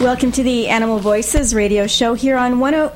Welcome to the Animal Voices radio show here on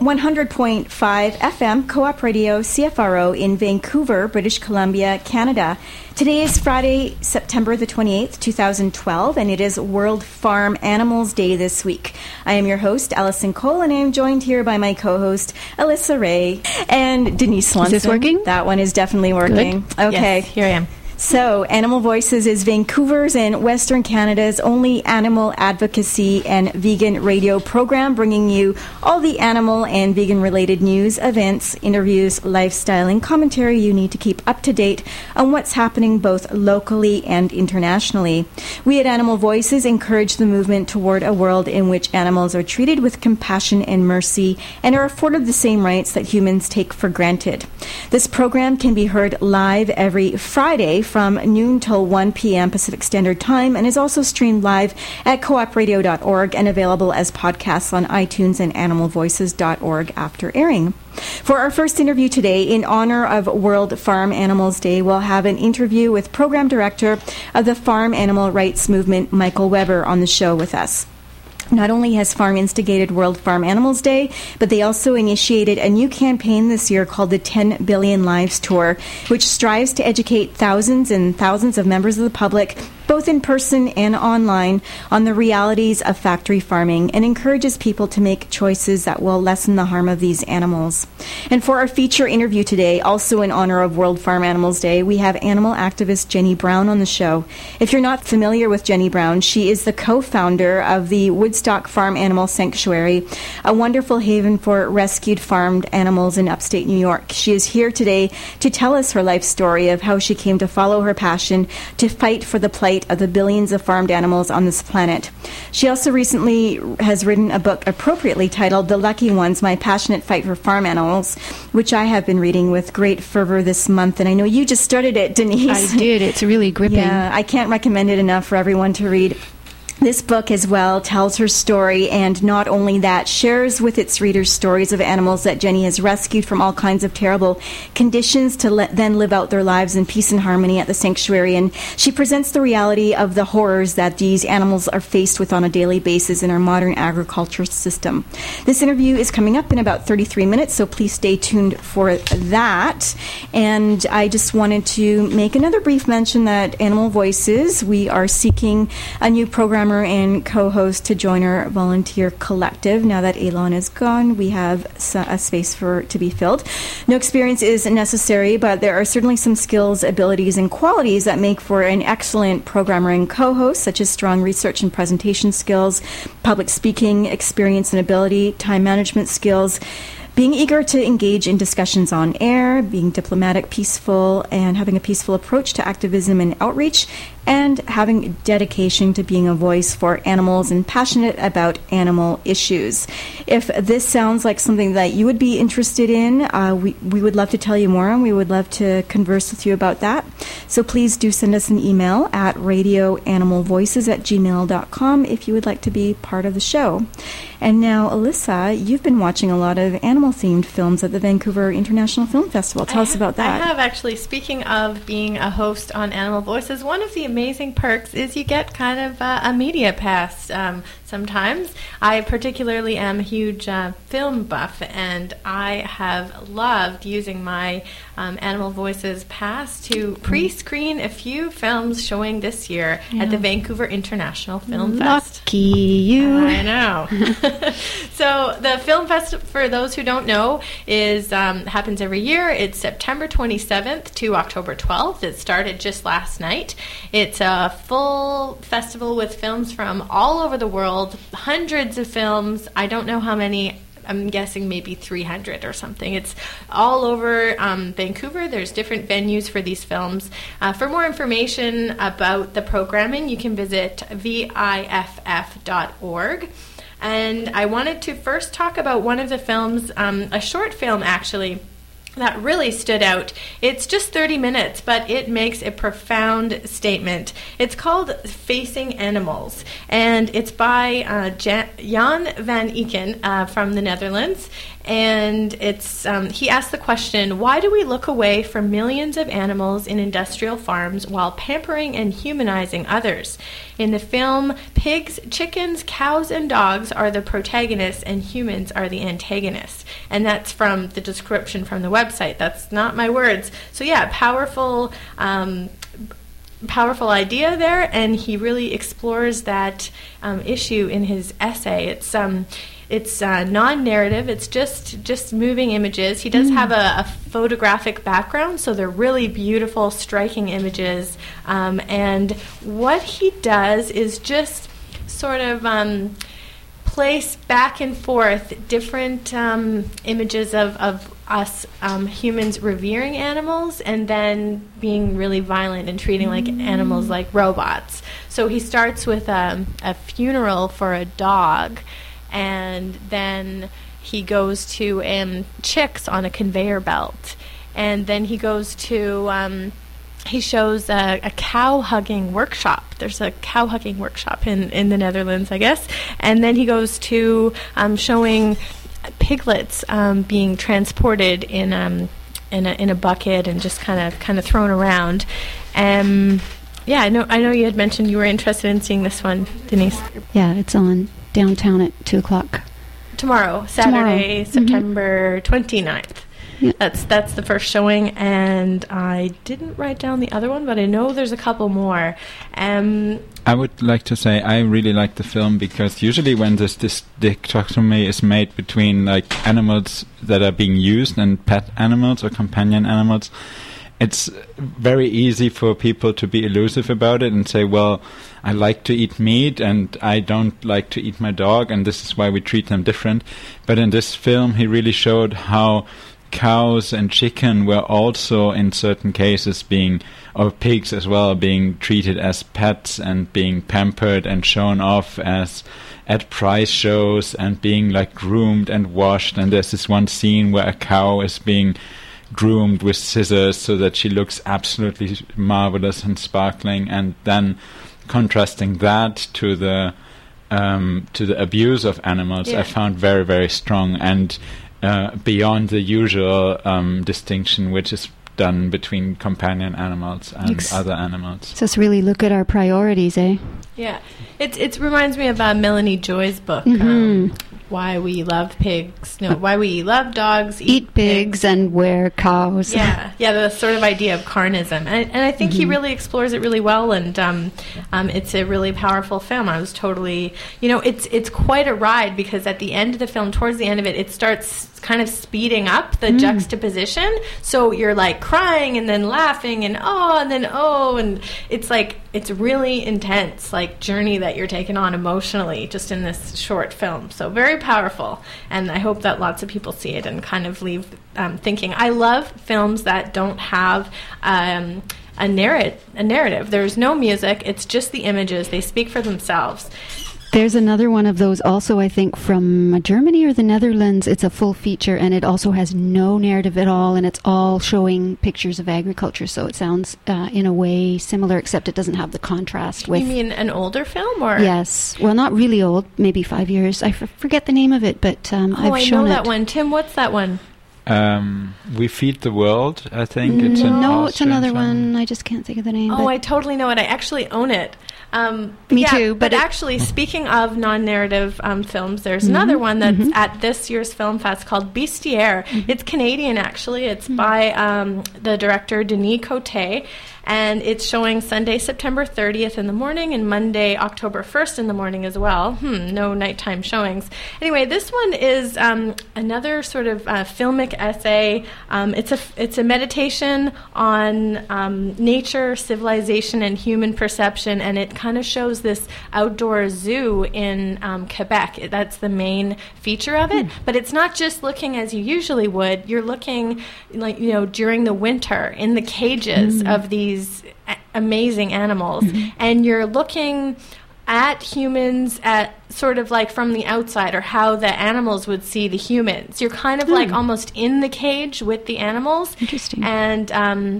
100.5 FM, Co-op Radio, CFRO in Vancouver, British Columbia, Canada. Today is Friday, September the 28th, 2012, and it is World Farm Animals Day this week. I am your host, Alison Cole, and I am joined here by my co-host, Alyssa Ray and Denise Swanson. Is this working? That one is definitely working. Good. Okay. Yes, here I am. So, Animal Voices is Vancouver's and Western Canada's only animal advocacy and vegan radio program, bringing you all the animal and vegan-related news, events, interviews, lifestyle, and commentary you need to keep up to date on what's happening both locally and internationally. We at Animal Voices encourage the movement toward a world in which animals are treated with compassion and mercy and are afforded the same rights that humans take for granted. This program can be heard live every Friday from noon till 1 p.m. Pacific Standard Time and is also streamed live at coopradio.org and available as podcasts on iTunes and animalvoices.org after airing. For our first interview today, in honor of World Farm Animals Day, we'll have an interview with Program Director of the Farm Animal Rights Movement, Michael Weber, on the show with us. Not only has Farm instigated World Farm Animals Day, but they also initiated a new campaign this year called the 10 Billion Lives Tour, which strives to educate thousands and thousands of members of the public, both in person and online, on the realities of factory farming and encourages people to make choices that will lessen the harm of these animals. And for our feature interview today, also in honor of World Farm Animals Day, we have animal activist Jenny Brown on the show. If you're not familiar with Jenny Brown, she is the co-founder of the Woodstock Farm Animal Sanctuary, a wonderful haven for rescued farmed animals in upstate New York. She is here today to tell us her life story of how she came to follow her passion to fight for the plight of the billions of farmed animals on this planet. She also recently has written a book appropriately titled The Lucky Ones, My Passionate Fight for Farm Animals, which I have been reading with great fervor this month. And I know you just started it, Denise. I did. It's really gripping. Yeah, I can't recommend it enough for everyone to read. This book as well tells her story, and not only that, shares with its readers stories of animals that Jenny has rescued from all kinds of terrible conditions to then live out their lives in peace and harmony at the sanctuary. And she presents the reality of the horrors that these animals are faced with on a daily basis in our modern agriculture system. This interview is coming up in about 33 minutes, so please stay tuned for that. And I just wanted to make another brief mention that Animal Voices, we are seeking a new programmer and co-host to join our volunteer collective. Now that Elon is gone, we have a space to be filled. No experience is necessary, but there are certainly some skills, abilities, and qualities that make for an excellent programmer and co-host, such as strong research and presentation skills, public speaking experience and ability, time management skills, being eager to engage in discussions on air, being diplomatic, peaceful, and having a peaceful approach to activism and outreach, and having dedication to being a voice for animals and passionate about animal issues. If this sounds like something that you would be interested in, we would love to tell you more, and we would love to converse with you about that. So please do send us an email at radioanimalvoices@gmail.com if you would like to be part of the show. And now, Alyssa, you've been watching a lot of animal-themed films at the Vancouver International Film Festival. Tell us about that. I have, actually. Speaking of being a host on Animal Voices, one of the amazing perks is you get kind of a media pass sometimes. I particularly am a huge film buff, and I have loved using my Animal Voices pass to pre-screen a few films showing this year at the Vancouver International Film Fest. Lucky you. I know. So the Film Fest, for those who don't know, is happens every year. It's September 27th to October 12th. It started just last night. It's a full festival with films from all over the world, hundreds of films. I don't know how many. I'm guessing maybe 300 or something. It's all over Vancouver. There's different venues for these films. For more information about the programming, you can visit viff.org. And I wanted to first talk about one of the films, a short film actually, that really stood out. It's just 30 minutes, but it makes a profound statement. It's called Facing Animals, and it's by Jan van Eycken from the Netherlands. And it's he asked the question, why do we look away from millions of animals in industrial farms while pampering and humanizing others? In the film, pigs, chickens, cows, and dogs are the protagonists and humans are the antagonists. And that's from the description from the website. That's not my words. So yeah, powerful idea there, and he really explores that issue in his essay. It's non-narrative. It's just moving images. He does have a photographic background, so they're really beautiful, striking images. And what he does is just sort of place back and forth different images of us humans revering animals and then being really violent and treating like animals like robots. So he starts with a funeral for a dog, and then he goes to chicks on a conveyor belt, and then he goes to he shows a cow hugging workshop. There's a cow hugging workshop in the Netherlands, I guess, and then he goes to showing piglets being transported in a bucket and just kind of thrown around. Yeah, I know you had mentioned you were interested in seeing this one, Denise. Yeah, it's on downtown at 2:00. Tomorrow, Saturday, September 29th. Yeah. That's the first showing, and I didn't write down the other one, but I know there's a couple more. I would like to say I really like the film because usually when this dichotomy is made between like animals that are being used and pet animals or companion animals, it's very easy for people to be elusive about it and say, well, I like to eat meat and I don't like to eat my dog, and this is why we treat them different. But in this film, he really showed how cows and chicken were also in certain cases or pigs as well, being treated as pets and being pampered and shown off as at prize shows and being like groomed and washed. And there's this one scene where a cow is being groomed with scissors so that she looks absolutely marvelous and sparkling, and then contrasting that to the abuse of animals, I found very, very strong and beyond the usual distinction which is done between companion animals and other animals. So let's really look at our priorities, eh? Yeah, it reminds me of Melanie Joy's book, Why We Love Pigs. No, Why We Love Dogs, Eat Pigs, and Wear Cows. Yeah, the sort of idea of carnism, and I think he really explores it really well, and it's a really powerful film. I was totally, it's quite a ride because at the end of the film, towards the end of it, it starts kind of speeding up the juxtaposition, so you're like crying and then laughing and and it's like it's really intense like journey that you're taken on emotionally just in this short film. So very powerful, and I hope that lots of people see it and kind of leave thinking. I love films that don't have a narrative. There's no music, it's just the images. They speak for themselves. There's another one of those also, I think, from Germany or the Netherlands. It's a full feature, and it also has no narrative at all, and it's all showing pictures of agriculture, so it sounds, in a way, similar, except it doesn't have the contrast with... You mean an older film, or...? Yes. Well, not really old, maybe 5 years. I forget the name of it, but I've shown it. I know that one. Tim, what's that one? We Feed the World, I think. It's another one. I just can't think of the name. Oh, I totally know it. I actually own it. Me too. But actually, speaking of non-narrative films, there's another one that's at this year's Film Fest called Bestiaire. It's Canadian, actually. It's by the director Denis Coté. And it's showing Sunday, September 30th in the morning and Monday, October 1st in the morning as well. No nighttime showings. Anyway, this one is another sort of filmic essay. It's a meditation on nature, civilization, and human perception, and it kind of shows this outdoor zoo in Quebec. That's the main feature of it. But it's not just looking as you usually would. You're looking, during the winter in the cages of these amazing animals, and you're looking at humans at sort of like from the outside, or how the animals would see the humans. You're kind of like almost in the cage with the animals. Interesting. And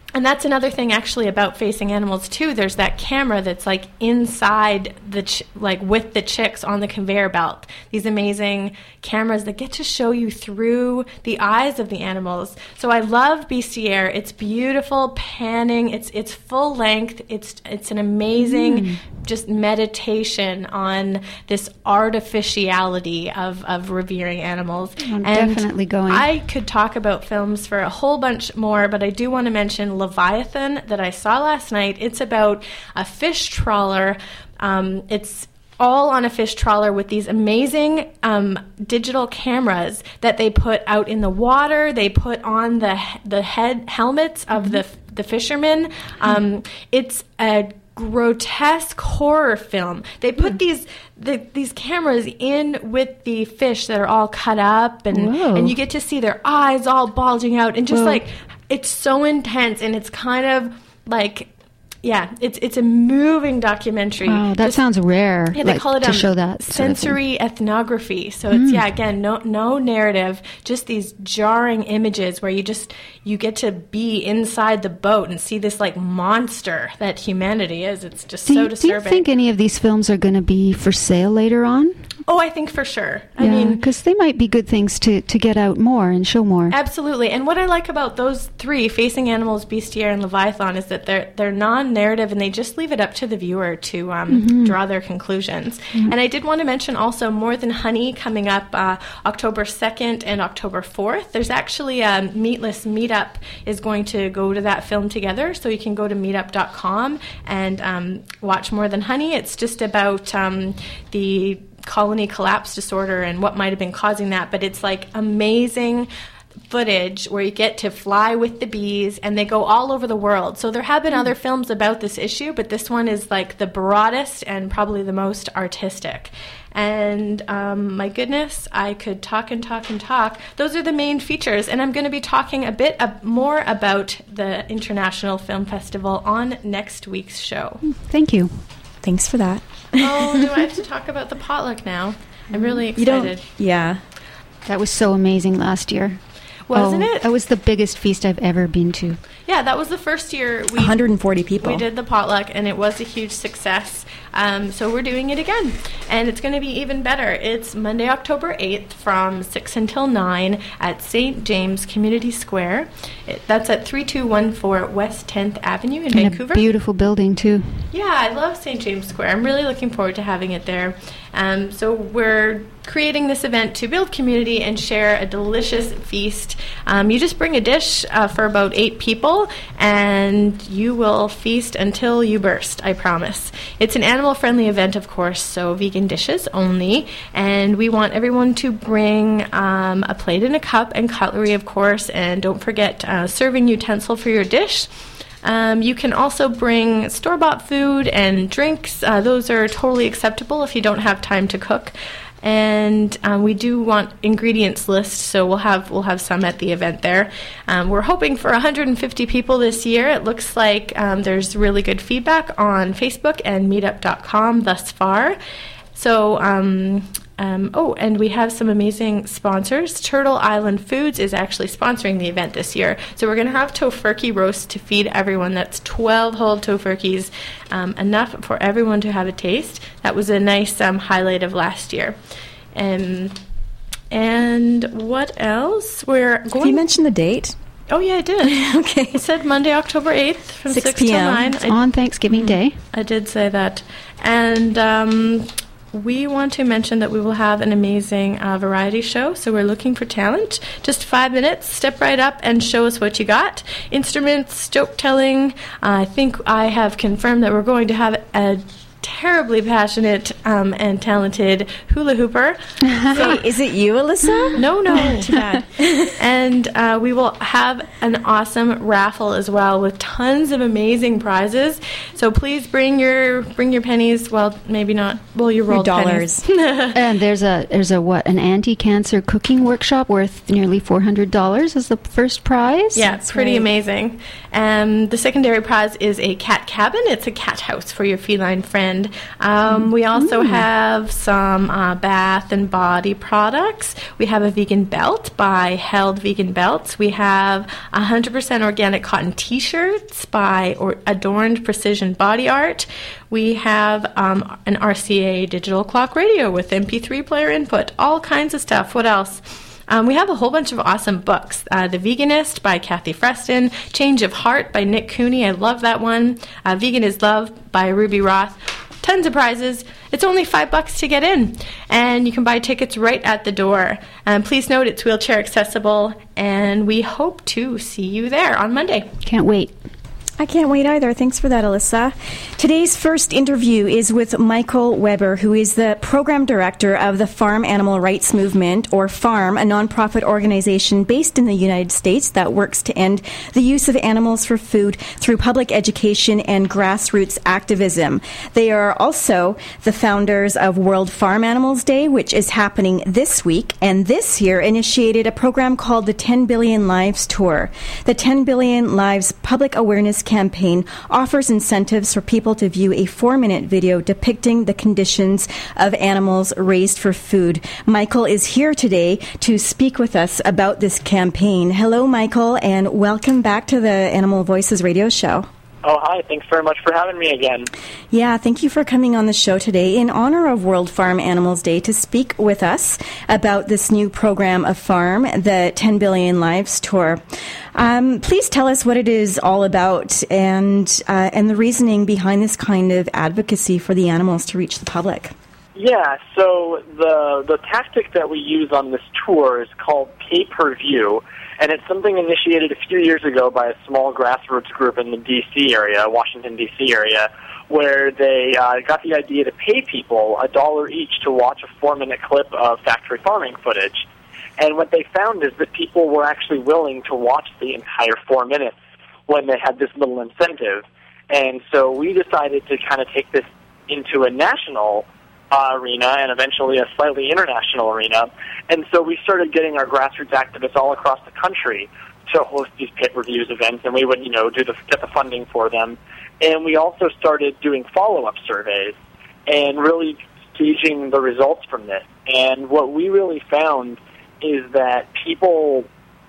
And that's another thing actually about Facing Animals too. There's that camera that's like inside the like with the chicks on the conveyor belt. These amazing cameras that get to show you through the eyes of the animals. So I love Bestiaire. It's beautiful panning. It's full length. It's an amazing just meditation on this artificiality of revering animals. I'm definitely going. I could talk about films for a whole bunch more, but I do want to mention Leviathan that I saw last night. It's about a fish trawler. It's all on a fish trawler with these amazing digital cameras that they put out in the water. They put on the helmets of the fishermen. It's a grotesque horror film. They put these cameras in with the fish that are all cut up, and you get to see their eyes all bulging out, and just like it's so intense, and it's kind of like. Yeah, it's a moving documentary. Wow, that sounds rare. Yeah, they call it to show that sensory ethnography. So it's again, no narrative, just these jarring images where you get to be inside the boat and see this like monster that humanity is. It's just so disturbing. Do you think any of these films are going to be for sale later on? Oh, I think for sure. I mean, because they might be good things to get out more and show more. Absolutely. And what I like about those three, Facing Animals, Bestiaire, and Leviathan, is that they're non-narrative and they just leave it up to the viewer to draw their conclusions. And I did want to mention also More Than Honey coming up October 2nd and October 4th. There's actually a Meatless Meetup is going to go to that film together, so you can go to meetup.com and watch More Than Honey. It's just about the colony collapse disorder and what might have been causing that, but it's like amazing footage where you get to fly with the bees, and they go all over the world. So there have been other films about this issue, but this one is like the broadest and probably the most artistic. And my goodness, I could talk and talk and talk. Those are the main features, and I'm going to be talking a bit more about the International Film Festival on next week's show. Thank you. Thanks for that. Oh, do I have to talk about the potluck now? I'm really excited. Yeah. That was so amazing last year. Wasn't it? That was the biggest feast I've ever been to. Yeah, that was the first year 140 people. We did the potluck, and it was a huge success. So we're doing it again, and it's going to be even better. It's Monday, October 8th from 6 until 9 at St. James Community Square. That's at 3214 West 10th Avenue in Vancouver. A beautiful building, too. Yeah, I love St. James Square. I'm really looking forward to having it there. So we're creating this event to build community and share a delicious feast. You just bring a dish for about 8 people, and you will feast until you burst, I promise. It's an animal-friendly event, of course, so vegan dishes only, and we want everyone to bring a plate and a cup and cutlery, of course, and don't forget serving utensil for your dish. You can also bring store-bought food and drinks. Those are totally acceptable if you don't have time to cook. And we do want ingredients lists, so we'll have some at the event there. We're hoping for 150 people this year. It looks like there's really good feedback on Facebook and meetup.com thus far. So, and we have some amazing sponsors. Turtle Island Foods is actually sponsoring the event this year. So we're going to have tofurkey roast to feed everyone. That's 12 whole tofurkeys, enough for everyone to have a taste. That was a nice highlight of last year. And what else? Did you mention the date? Oh, yeah, I did. Okay. I said Monday, October 8th from 6 p.m. till 9. It's on Thanksgiving Day. I did say that. And we want to mention that we will have an amazing variety show, so we're looking for talent. Just 5 minutes, step right up and show us what you got. Instruments, joke telling. I think I have confirmed that we're going to have a terribly passionate and talented hula hooper. Hey, is it you, Alyssa? No, too bad. And we will have an awesome raffle as well with tons of amazing prizes. So please bring your pennies. Well, maybe not. Well, your rolled dollars. Pennies. And there's an anti-cancer cooking workshop worth nearly $400 as the first prize. Yeah, it's pretty amazing. The secondary prize is a cat cabin. It's a cat house for your feline friend. brand. We also have some bath and body products. We have a vegan belt by Held Vegan Belts. We have 100% organic cotton t-shirts by Adorned Precision Body Art. We have an RCA digital clock radio with MP3 player input, all kinds of stuff. What else? We have a whole bunch of awesome books. The Veganist by Kathy Freston, Change of Heart by Nick Cooney. I love that one. Vegan is Love by Ruby Roth. Tons of prizes. It's only $5 to get in, and you can buy tickets right at the door. Please note it's wheelchair accessible, and we hope to see you there on Monday. Can't wait. I can't wait either. Thanks for that, Alyssa. Today's first interview is with Michael Weber, who is the program director of the Farm Animal Rights Movement, or FARM, a nonprofit organization based in the United States that works to end the use of animals for food through public education and grassroots activism. They are also the founders of World Farm Animals Day, which is happening this week, and this year initiated a program called the 10 Billion Lives Tour. The 10 Billion Lives Public Awareness campaign offers incentives for people to view a 4-minute video depicting the conditions of animals raised for food. Michael is here today to speak with us about this campaign. Hello, Michael, and welcome back to the Animal Voices radio show. Oh, hi. Thanks very much for having me again. Yeah, thank you for coming on the show today in honor of World Farm Animals Day to speak with us about this new program of FARM, the 10 Billion Lives Tour. Please tell us what it is all about and the reasoning behind this kind of advocacy for the animals to reach the public. Yeah, so the tactic that we use on this tour is called pay-per-view, and it's something initiated a few years ago by a small grassroots group in the D.C. area, Washington, D.C. area, where they got the idea to pay people $1 each to watch a 4-minute clip of factory farming footage. And what they found is that people were actually willing to watch the entire 4 minutes when they had this little incentive. And so we decided to kind of take this into a national arena and eventually a slightly international arena. And so we started getting our grassroots activists all across the country to host these pay-per-views events, and we would, get the funding for them. And we also started doing follow-up surveys and really gauging the results from this. And what we really found is that people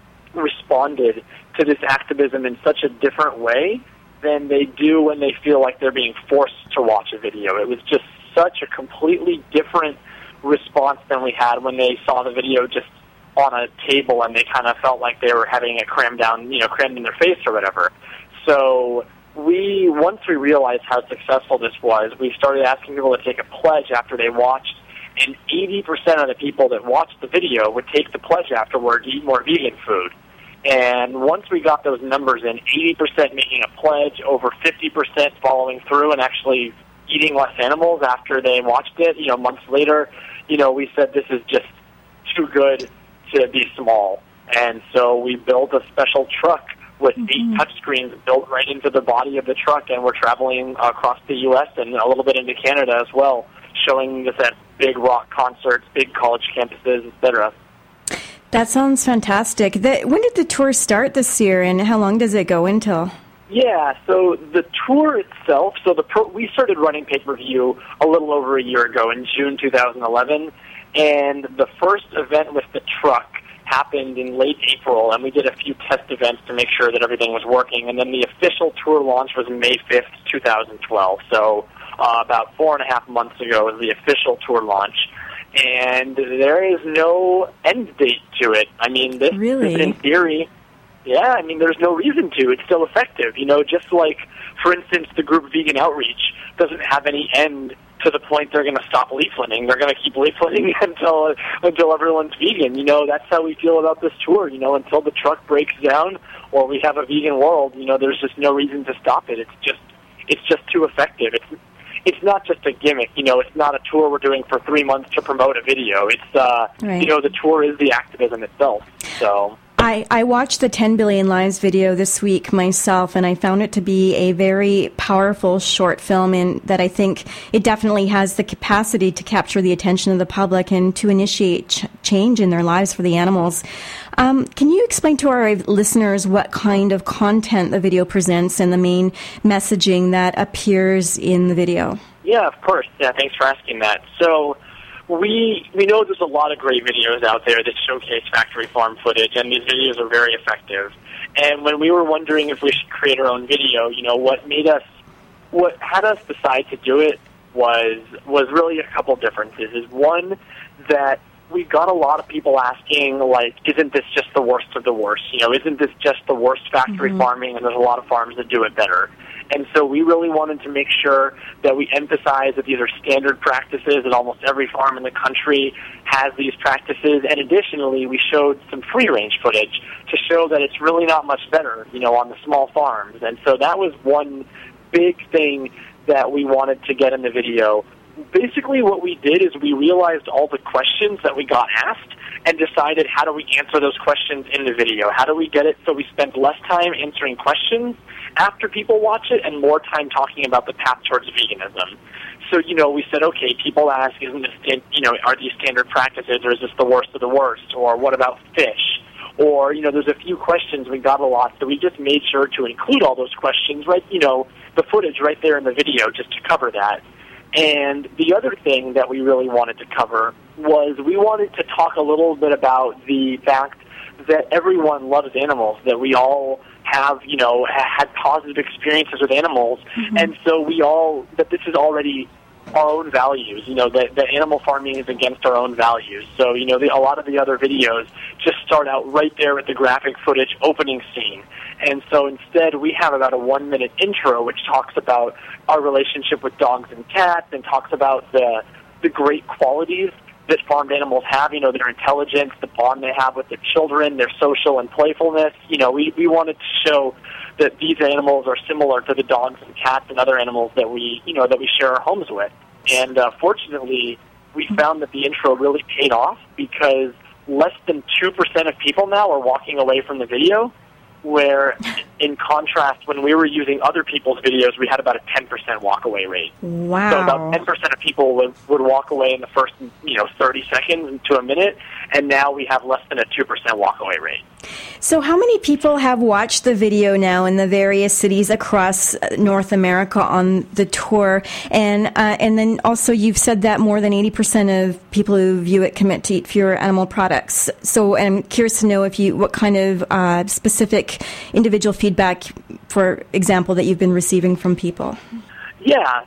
responded to this activism in such a different way than they do when they feel like they're being forced to watch a video. It was just such a completely different response than we had when they saw the video just on a table and they kind of felt like they were having it crammed in their face or whatever. So once we realized how successful this was, we started asking people to take a pledge after they watched, and 80% of the people that watched the video would take the pledge afterward to eat more vegan food. And once we got those numbers in, 80% making a pledge, over 50% following through and actually eating less animals after they watched it, months later, we said this is just too good to be small. And so we built a special truck with 8 touchscreens built right into the body of the truck, and we're traveling across the U.S. and a little bit into Canada as well, showing this at big rock concerts, big college campuses, etc. That sounds fantastic. When did the tour start this year, and how long does it go until? Yeah, so the tour itself, we started running pay-per-view a little over a year ago in June 2011, and the first event with the truck happened in late April, and we did a few test events to make sure that everything was working, and then the official tour launch was May 5th, 2012, so about 4.5 months ago was the official tour launch. And there is no end date to it. I mean, this is in theory. Yeah, I mean, there's no reason to. It's still effective. Just like, for instance, the group Vegan Outreach doesn't have any end to the point they're going to stop leafleting. They're going to keep leafleting until everyone's vegan. That's how we feel about this tour. Until the truck breaks down or we have a vegan world, there's just no reason to stop it. It's just too effective. It's not just a gimmick, it's not a tour we're doing for 3 months to promote a video. It's, the tour is the activism itself, so. I watched the 10 Billion Lives video this week myself, and I found it to be a very powerful short film, and that I think it definitely has the capacity to capture the attention of the public and to initiate change in their lives for the animals. Can you explain to our listeners what kind of content the video presents and the main messaging that appears in the video? Yeah, of course. Yeah, thanks for asking that. So we know there's a lot of great videos out there that showcase factory farm footage, and these videos are very effective. And when we were wondering if we should create our own video, what had us decide to do it was really a couple differences. Is one, that we got a lot of people asking, like, isn't this just the worst of the worst? Isn't this just the worst factory farming, and there's a lot of farms that do it better? And so we really wanted to make sure that we emphasize that these are standard practices, and almost every farm in the country has these practices. And additionally, we showed some free-range footage to show that it's really not much better, on the small farms. And so that was one big thing that we wanted to get in the video. Basically what we did is we realized all the questions that we got asked and decided, how do we answer those questions in the video? How do we get it so we spend less time answering questions after people watch it and more time talking about the path towards veganism? So, we said, okay, people ask, isn't this, are these standard practices, or is this the worst of the worst? Or what about fish? Or, there's a few questions we got a lot, so we just made sure to include all those questions, right, the footage right there in the video just to cover that. And the other thing that we really wanted to cover was we wanted to talk a little bit about the fact that everyone loves animals, that we all have, had positive experiences with animals, and so that this is already our own values, that animal farming is against our own values. So, a lot of the other videos just start out right there with the graphic footage opening scene. And so instead we have about a 1-minute intro which talks about our relationship with dogs and cats, and talks about the great qualities that farmed animals have, their intelligence, the bond they have with their children, their social and playfulness. We wanted to show that these animals are similar to the dogs and cats and other animals that we share our homes with. And fortunately, we found that the intro really paid off, because less than 2% of people now are walking away from the video, where in contrast, when we were using other people's videos, we had about a 10% walkaway rate. Wow. So about 10% of people would walk away in the first 30 seconds to a minute, and now we have less than a 2% walkaway rate. So how many people have watched the video now in the various cities across North America on the tour? And then also you've said that more than 80% of people who view it commit to eat fewer animal products. So I'm curious to know what kind of specific individual feedback, for example, that you've been receiving from people. Yeah.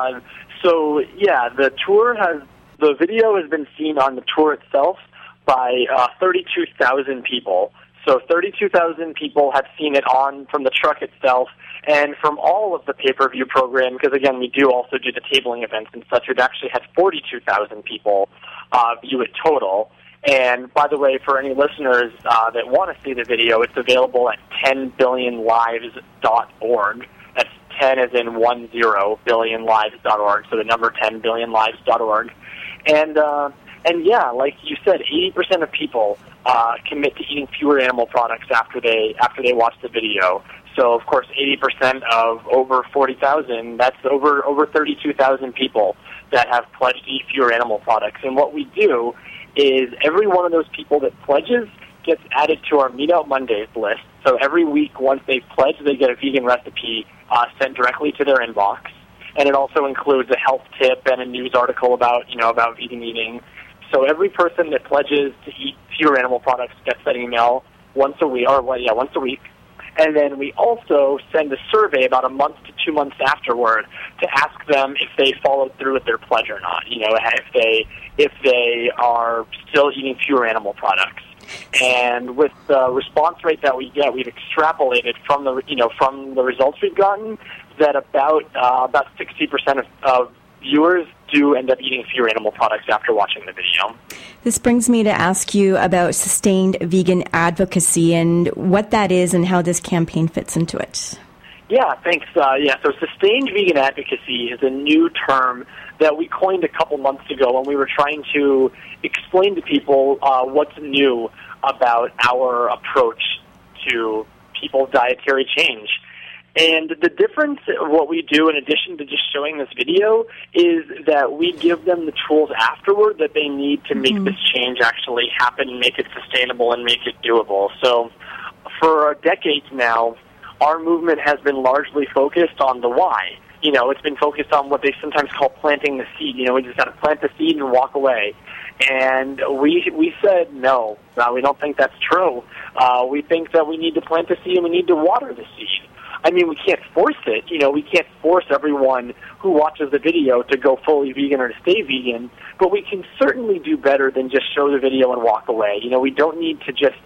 The video has been seen on the tour itself by 32,000 people. So 32,000 people have seen it from the truck itself, and from all of the pay-per-view program, because again, we do also do the tabling events and such, we've actually had 42,000 people view it total. And by the way, for any listeners that want to see the video, it's available at 10billionlives.org. That's 10 as in 10 billionlives.org, so the number 10billionlives.org. And yeah, like you said, 80% of people commit to eating fewer animal products after they watch the video. So, of course, 80% of over 40,000, that's over 32,000 people that have pledged to eat fewer animal products. And what we do is every one of those people that pledges gets added to our Meat Out Mondays list. So every week, once they've pledged, they get a vegan recipe sent directly to their inbox. And it also includes a health tip and a news article about vegan eating. So every person that pledges to eat fewer animal products gets that email once a week. And then we also send a survey about a month to 2 months afterward to ask them if they followed through with their pledge or not. If they are still eating fewer animal products. And with the response rate that we get, we've extrapolated from the results we've gotten that about 60% of viewers do end up eating fewer animal products after watching the video. This brings me to ask you about sustained vegan advocacy and what that is and how this campaign fits into it. Yeah, thanks. So sustained vegan advocacy is a new term that we coined a couple months ago when we were trying to explain to people what's new about our approach to people's dietary change. And the difference of what we do, in addition to just showing this video, is that we give them the tools afterward that they need to make this change actually happen, make it sustainable, and make it doable. So for decades now, our movement has been largely focused on the why. It's been focused on what they sometimes call planting the seed. We just got to plant the seed and walk away. And we said, no, we don't think that's true. We think that we need to plant the seed and we need to water the seed. I mean, we can't force it. We can't force everyone who watches the video to go fully vegan or to stay vegan, but we can certainly do better than just show the video and walk away. We don't need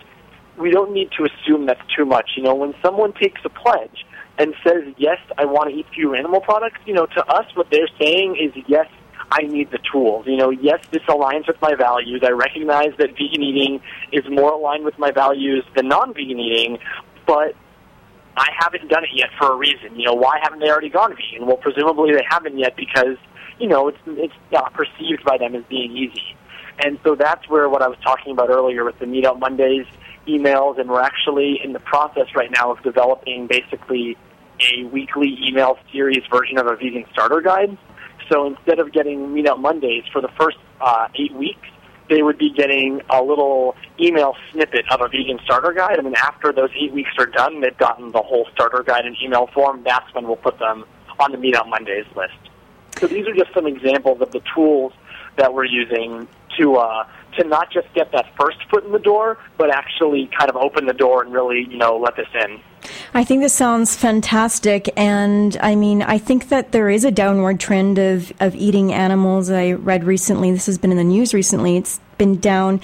to assume that's too much. When someone takes a pledge and says, yes, I want to eat fewer animal products, to us what they're saying is, yes, I need the tools. Yes, this aligns with my values. I recognize that vegan eating is more aligned with my values than non-vegan eating, but I haven't done it yet for a reason. Why haven't they already gone vegan? Well, presumably they haven't yet because, it's not perceived by them as being easy. And so that's where what I was talking about earlier with the Meetup Mondays emails, and we're actually in the process right now of developing basically a weekly email series version of a vegan starter guide. So instead of getting Meetup Mondays for the first 8 weeks, they would be getting a little email snippet of a vegan starter guide, and then after those 8 weeks are done, they've gotten the whole starter guide in email form. That's when we'll put them on the Meetup Mondays list. So these are just some examples of the tools that we're using to not just get that first foot in the door, but actually kind of open the door and really, let this in. I think this sounds fantastic, and I mean, I think that there is a downward trend of eating animals. I read recently, this has been in the news recently, it's been down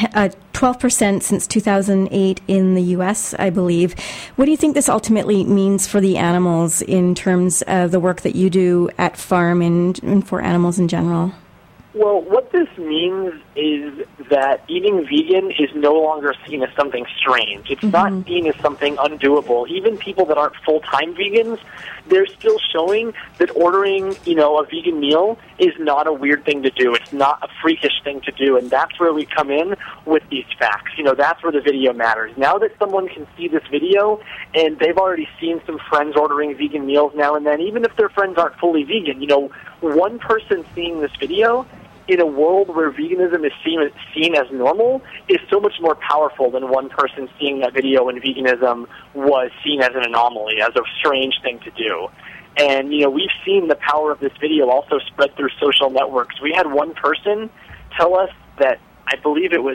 12% since 2008 in the U.S., I believe. What do you think this ultimately means for the animals in terms of the work that you do at Farm and for animals in general? Well, what this means is that eating vegan is no longer seen as something strange. It's not seen as something undoable. Even people that aren't full-time vegans, they're still showing that ordering, a vegan meal is not a weird thing to do. It's not a freakish thing to do, and that's where we come in with these facts. That's where the video matters. Now that someone can see this video, and they've already seen some friends ordering vegan meals now and then, even if their friends aren't fully vegan, one person seeing this video in a world where veganism is seen as normal is so much more powerful than one person seeing that video when veganism was seen as an anomaly, as a strange thing to do. And, we've seen the power of this video also spread through social networks. We had one person tell us that, I believe it was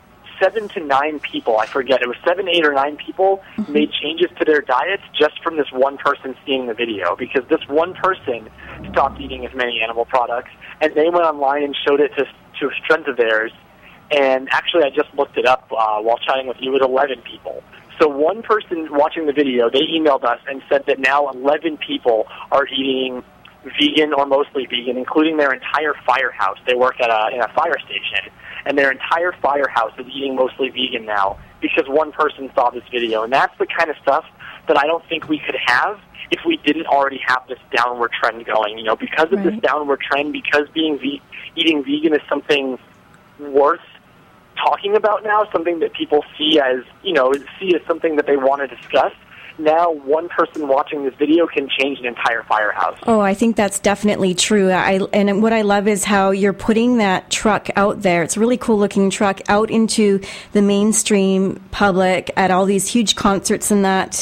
7 to 9 people, I forget, it was 7, 8, or 9 people made changes to their diets just from this one person seeing the video, because this one person stopped eating as many animal products, and they went online and showed it to friends of theirs, and actually I just looked it up while chatting with you, it was 11 people. So one person watching the video, they emailed us and said that now 11 people are eating vegan or mostly vegan, including their entire firehouse. They work at in a fire station, and their entire firehouse is eating mostly vegan now because one person saw this video. And that's the kind of stuff that I don't think we could have if we didn't already have this downward trend going. Because of this downward trend, because eating vegan is something worth talking about now, something that people see as something that they want to discuss. Now one person watching this video can change an entire firehouse. Oh, I think that's definitely true. And what I love is how you're putting that truck out there. It's a really cool looking truck out into the mainstream public at all these huge concerts and that,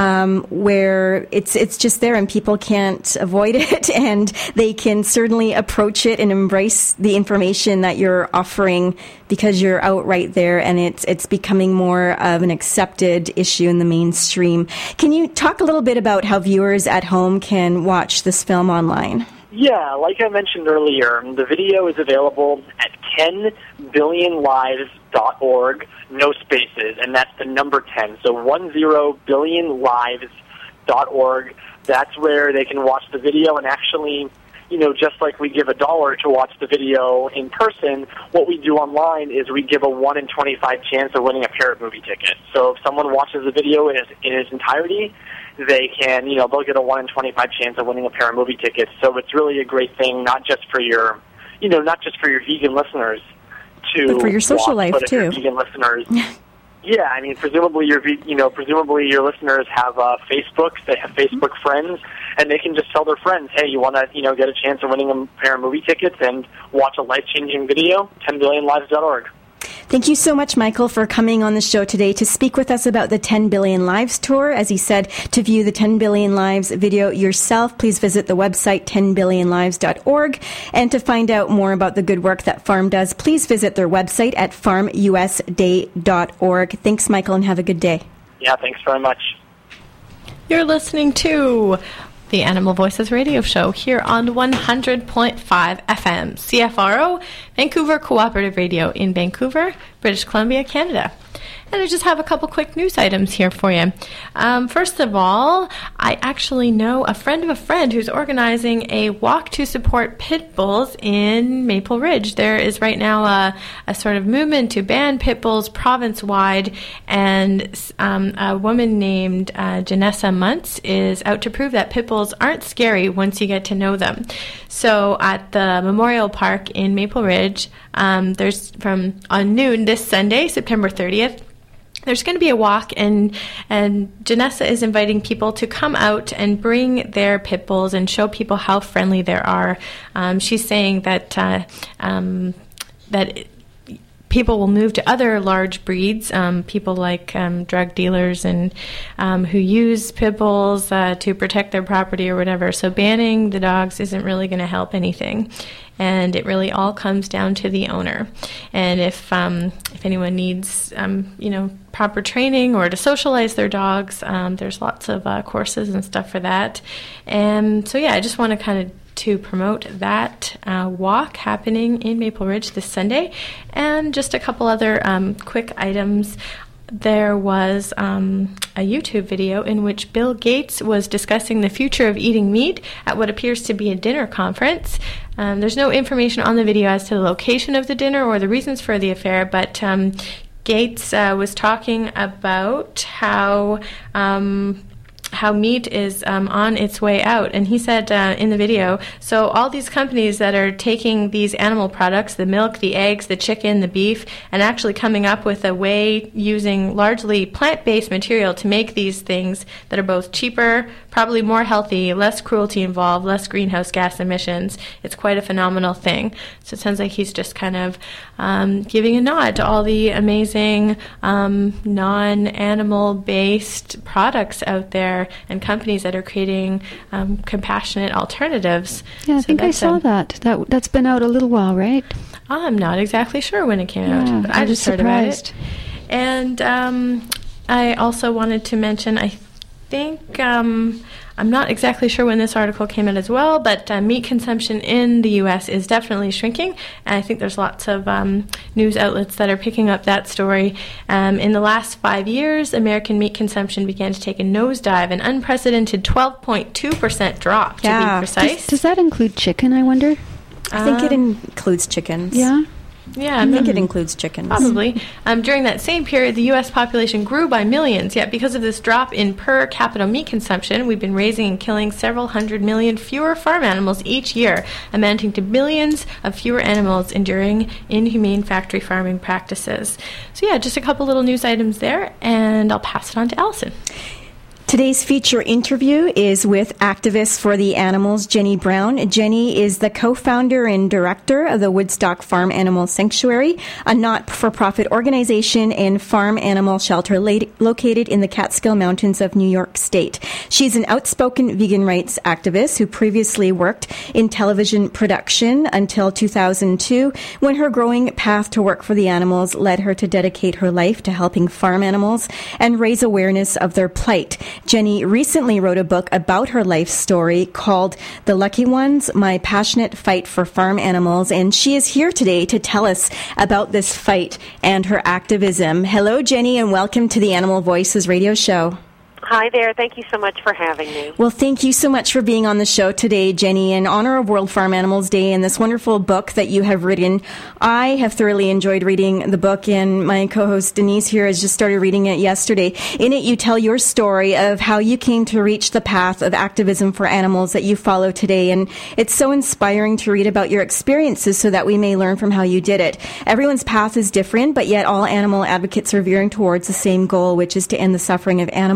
where it's just there and people can't avoid it, and they can certainly approach it and embrace the information that you're offering because you're out right there, and it's becoming more of an accepted issue in the mainstream. Can you talk a little bit about how viewers at home can watch this film online? Yeah, like I mentioned earlier, the video is available at 10billionlives.org, no spaces, and that's the number 10. So 10billionlives.org. That's where they can watch the video, and actually, just like we give $1 to watch the video in person, what we do online is we give a 1 in 25 chance of winning a pair of movie tickets. So if someone watches the video in its entirety, they can, they'll get a 1 in 25 chance of winning a pair of movie tickets. So it's really a great thing, not just for your vegan listeners but for your social life but too. Your vegan listeners. Yeah, I mean, presumably your listeners have Facebooks. They have Facebook friends, and they can just tell their friends, "Hey, you want to, get a chance of winning a pair of movie tickets and watch a life-changing video? 10billionlives.org." Thank you so much, Michael, for coming on the show today to speak with us about the 10 Billion Lives Tour. As he said, to view the 10 Billion Lives video yourself, please visit the website 10billionlives.org. And to find out more about the good work that Farm does, please visit their website at farmusday.org. Thanks, Michael, and have a good day. Yeah, thanks very much. You're listening to the Animal Voices radio show here on 100.5 FM, CFRO, Vancouver Cooperative Radio in Vancouver, British Columbia, Canada. And I just have a couple quick news items here for you. First of all, I actually know a friend of a friend who's organizing a walk to support pit bulls in Maple Ridge. There is right now a sort of movement to ban pit bulls province-wide, and a woman named Janessa Muntz is out to prove that pit bulls aren't scary once you get to know them. So at the Memorial Park in Maple Ridge, there's on noon this Sunday, September 30th, there's going to be a walk, and Janessa is inviting people to come out and bring their pit bulls and show people how friendly they are. She's saying that people will move to other large breeds, people like drug dealers and who use pit bulls to protect their property or whatever. So banning the dogs isn't really going to help anything. And it really all comes down to the owner. And if anyone needs, proper training or to socialize their dogs, there's lots of courses and stuff for that. And so, I just want to promote that walk happening in Maple Ridge this Sunday. And just a couple other quick items. There was a YouTube video in which Bill Gates was discussing the future of eating meat at what appears to be a dinner conference. There's no information on the video as to the location of the dinner or the reasons for the affair, but Gates was talking about how meat is on its way out. And he said in the video, so all these companies that are taking these animal products, the milk, the eggs, the chicken, the beef, and actually coming up with a way using largely plant-based material to make these things that are both cheaper, probably more healthy, less cruelty involved, less greenhouse gas emissions. It's quite a phenomenal thing. So it sounds like he's just kind of giving a nod to all the amazing non-animal based products out there and companies that are creating compassionate alternatives. Yeah, I think I saw that. That's been out a little while, right? I'm not exactly sure when it came out, but I just heard about it. And I also wanted to mention, I think, I'm not exactly sure when this article came out as well, but meat consumption in the U.S. is definitely shrinking, and I think there's lots of news outlets that are picking up that story. In the last 5 years, American meat consumption began to take a nosedive, an unprecedented 12.2% drop, to be precise. Does that include chicken, I wonder? I think it includes chickens. Yeah? Yeah, I think it includes chickens. Probably. During that same period, the U.S. population grew by millions, yet because of this drop in per capita meat consumption, we've been raising and killing several 100 million fewer farm animals each year, amounting to billions of fewer animals enduring inhumane factory farming practices. So just a couple little news items there, and I'll pass it on to Allison. Today's feature interview is with activist for the animals, Jenny Brown. Jenny is the co-founder and director of the Woodstock Farm Animal Sanctuary, a not-for-profit organization and farm animal shelter located in the Catskill Mountains of New York State. She's an outspoken vegan rights activist who previously worked in television production until 2002, when her growing path to work for the animals led her to dedicate her life to helping farm animals and raise awareness of their plight. Jenny recently wrote a book about her life story called The Lucky Ones, My Passionate Fight for Farm Animals, and she is here today to tell us about this fight and her activism. Hello, Jenny, and welcome to the Animal Voices radio show. Hi there. Thank you so much for having me. Well, thank you so much for being on the show today, Jenny, in honor of World Farm Animals Day and this wonderful book that you have written. I have thoroughly enjoyed reading the book, and my co-host Denise here has just started reading it yesterday. In it, you tell your story of how you came to reach the path of activism for animals that you follow today, and it's so inspiring to read about your experiences so that we may learn from how you did it. Everyone's path is different, but yet all animal advocates are veering towards the same goal, which is to end the suffering of animals.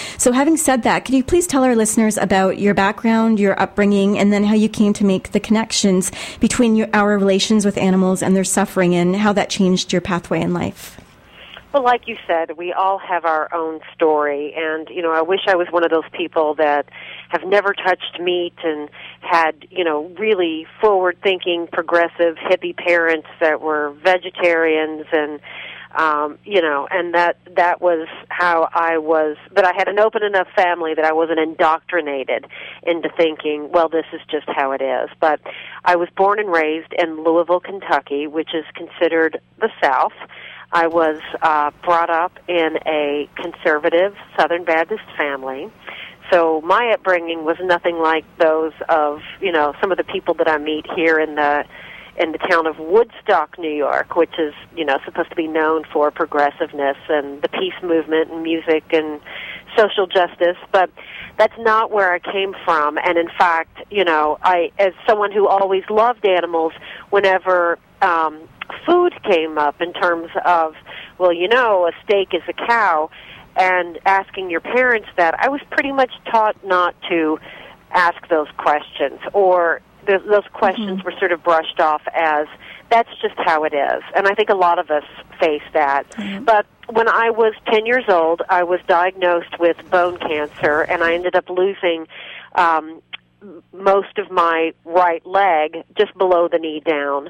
So having said that, could you please tell our listeners about your background, your upbringing, and then how you came to make the connections between our relations with animals and their suffering and how that changed your pathway in life? Well, like you said, we all have our own story, and, I wish I was one of those people that have never touched meat and had, really forward-thinking, progressive, hippie parents that were vegetarians and, and that was how I was, but I had an open enough family that I wasn't indoctrinated into thinking, well, this is just how it is. But I was born and raised in Louisville, Kentucky, which is considered the South. I was brought up in a conservative Southern Baptist family. So my upbringing was nothing like those of, some of the people that I meet here in the town of Woodstock, New York, which is, supposed to be known for progressiveness and the peace movement and music and social justice. But that's not where I came from. And in fact, I, as someone who always loved animals, whenever food came up in terms of, well, a steak is a cow, and asking your parents that, I was pretty much taught not to ask those questions, or those questions were sort of brushed off as, that's just how it is. And I think a lot of us face that. But when I was 10 years old, I was diagnosed with bone cancer, and I ended up losing most of my right leg, just below the knee down,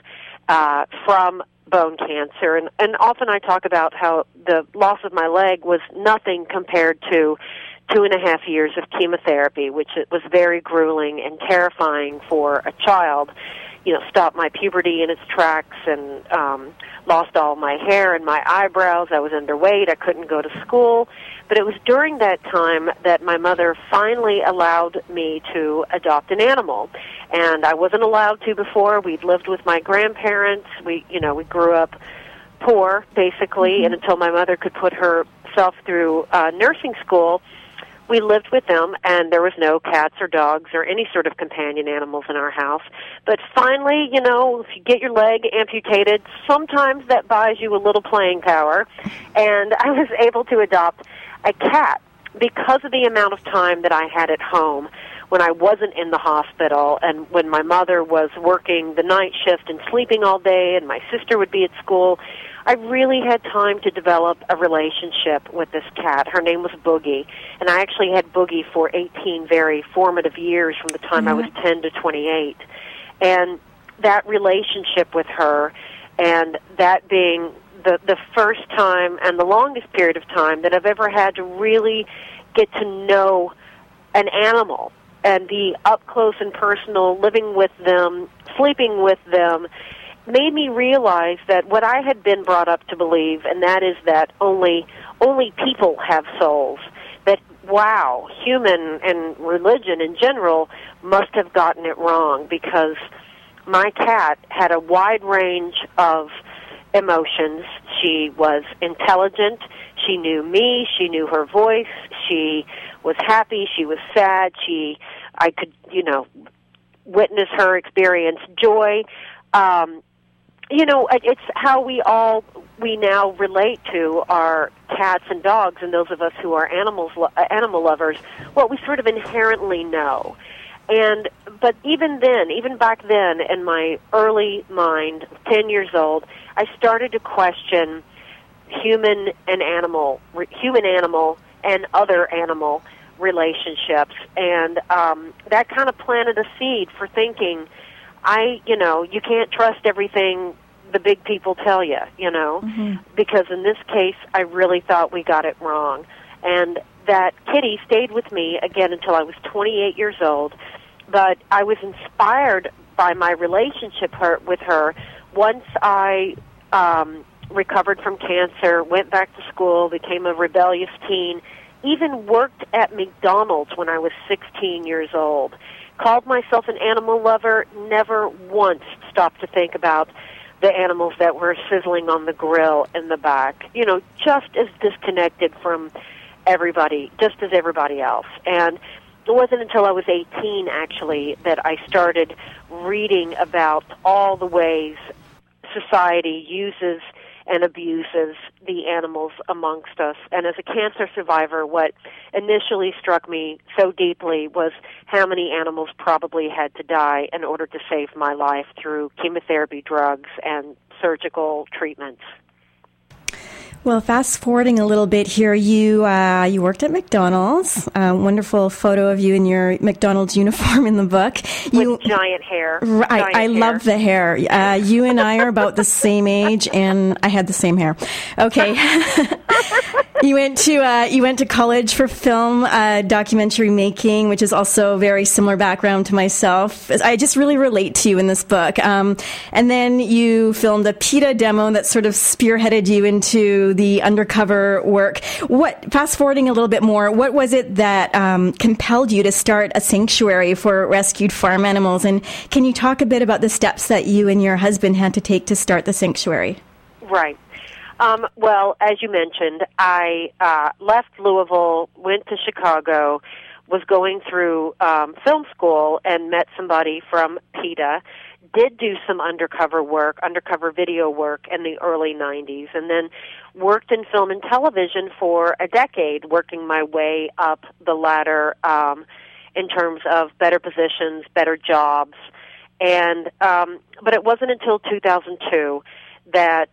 from bone cancer. And often I talk about how the loss of my leg was nothing compared to 2.5 years of chemotherapy, which it was very grueling and terrifying for a child. Stopped my puberty in its tracks and lost all my hair and my eyebrows. I was underweight. I couldn't go to school. But it was during that time that my mother finally allowed me to adopt an animal. And I wasn't allowed to before. We'd lived with my grandparents. We grew up poor, basically, and until my mother could put herself through nursing school, we lived with them, and there was no cats or dogs or any sort of companion animals in our house. But finally, if you get your leg amputated, sometimes that buys you a little playing power. And I was able to adopt a cat because of the amount of time that I had at home when I wasn't in the hospital and when my mother was working the night shift and sleeping all day and my sister would be at school. I really had time to develop a relationship with this cat. Her name was Boogie, and I actually had Boogie for 18 very formative years from the time I was 10 to 28. And that relationship with her, and that being the first time and the longest period of time that I've ever had to really get to know an animal and be up close and personal, living with them, sleeping with them, made me realize that what I had been brought up to believe, and that is that only people have souls, that, wow, human and religion in general must have gotten it wrong, because my cat had a wide range of emotions. She was intelligent. She knew me. She knew her voice. She was happy. She was sad. I could, witness her experience joy. It's how we now relate to our cats and dogs, and those of us who are animal lovers, what we sort of inherently know. But even back then, in my early mind, 10 years old, I started to question human animal, and other animal relationships, and that kind of planted a seed for thinking, you can't trust everything the big people tell you, because in this case, I really thought we got it wrong. And that kitty stayed with me, again, until I was 28 years old, but I was inspired by my relationship with her once I recovered from cancer, went back to school, became a rebellious teen, even worked at McDonald's when I was 16 years old. Called myself an animal lover, never once stopped to think about the animals that were sizzling on the grill in the back. Just as disconnected from everybody, just as everybody else. And it wasn't until I was 18, actually, that I started reading about all the ways society uses and abuses the animals amongst us. And as a cancer survivor, what initially struck me so deeply was how many animals probably had to die in order to save my life through chemotherapy, drugs, and surgical treatments. Well, fast forwarding a little bit here, you worked at McDonald's. Wonderful photo of you in your McDonald's uniform in the book. With giant hair. I love the hair. You and I are about the same age, and I had the same hair. Okay. You went to college for film documentary making, which is also a very similar background to myself. I just really relate to you in this book. And then you filmed a PETA demo that sort of spearheaded you into the undercover work. Fast forwarding a little bit more, what was it that compelled you to start a sanctuary for rescued farm animals? And can you talk a bit about the steps that you and your husband had to take to start the sanctuary? Right. Well, as you mentioned, I left Louisville, went to Chicago, was going through film school, and met somebody from PETA, did do some undercover video work in the early 90s, and then worked in film and television for a decade, working my way up the ladder in terms of better positions, better jobs. And but it wasn't until 2002 that,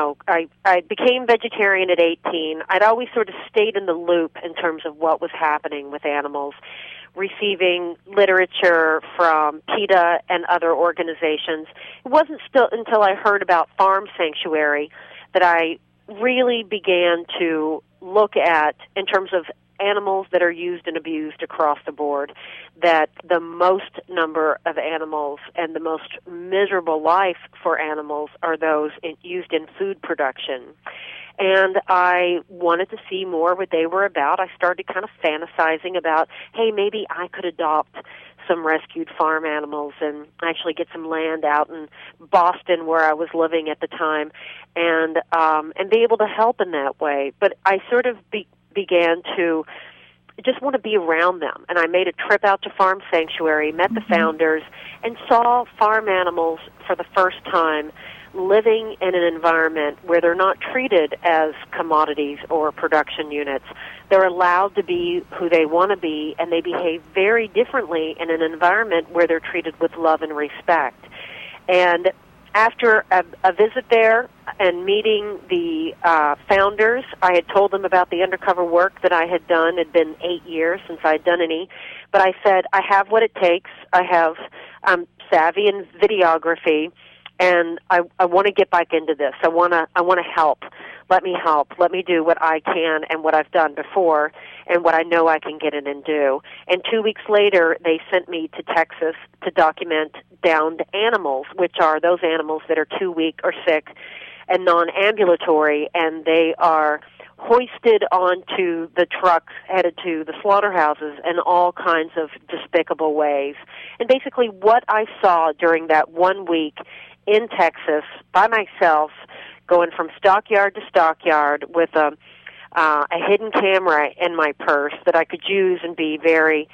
I became vegetarian at 18. I'd always sort of stayed in the loop in terms of what was happening with animals, receiving literature from PETA and other organizations. It wasn't still until I heard about Farm Sanctuary that I really began to look at, in terms of animals that are used and abused across the board, that the most number of animals and the most miserable life for animals are those used in food production. And I wanted to see more what they were about. I started kind of fantasizing about, hey, maybe I could adopt some rescued farm animals and actually get some land out in Boston, where I was living at the time, and be able to help in that way. But I sort of began to just want to be around them. And I made a trip out to Farm Sanctuary, met the founders, and saw farm animals for the first time living in an environment where they're not treated as commodities or production units. They're allowed to be who they want to be, and they behave very differently in an environment where they're treated with love and respect. And after a visit there and meeting the founders, I had told them about the undercover work that I had done. It had been 8 years since I had done any. But I said, I have what it takes. I'm savvy in videography, and I want to get back into this. I want to help. Let me help. Let me do what I can and what I've done before and what I know I can get in and do. And 2 weeks later, they sent me to Texas to document downed animals, which are those animals that are too weak or sick and non-ambulatory, and they are hoisted onto the trucks headed to the slaughterhouses in all kinds of despicable ways. And basically what I saw during that 1 week in Texas by myself, going from stockyard to stockyard with a hidden camera in my purse that I could use and be very,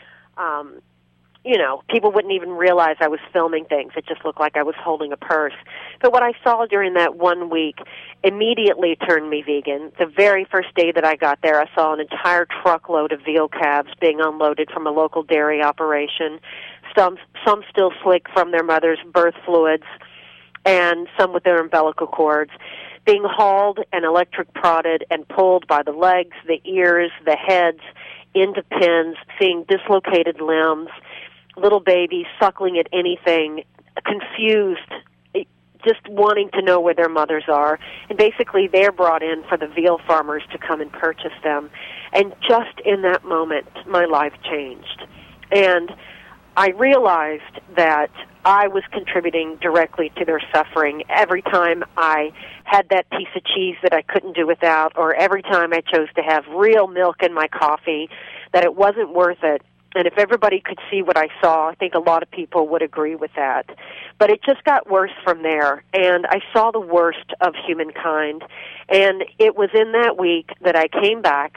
people wouldn't even realize I was filming things. It just looked like I was holding a purse. But what I saw during that 1 week immediately turned me vegan. The very first day that I got there, I saw an entire truckload of veal calves being unloaded from a local dairy operation, some still slick from their mother's birth fluids, and some with their umbilical cords, being hauled and electric prodded and pulled by the legs, the ears, the heads into pens, seeing dislocated limbs, little babies suckling at anything, confused, just wanting to know where their mothers are. And basically they're brought in for the veal farmers to come and purchase them. And just in that moment, my life changed. And I realized that I was contributing directly to their suffering every time I had that piece of cheese that I couldn't do without, or every time I chose to have real milk in my coffee, that it wasn't worth it. And if everybody could see what I saw, I think a lot of people would agree with that. But it just got worse from there, and I saw the worst of humankind. And it was in that week that I came back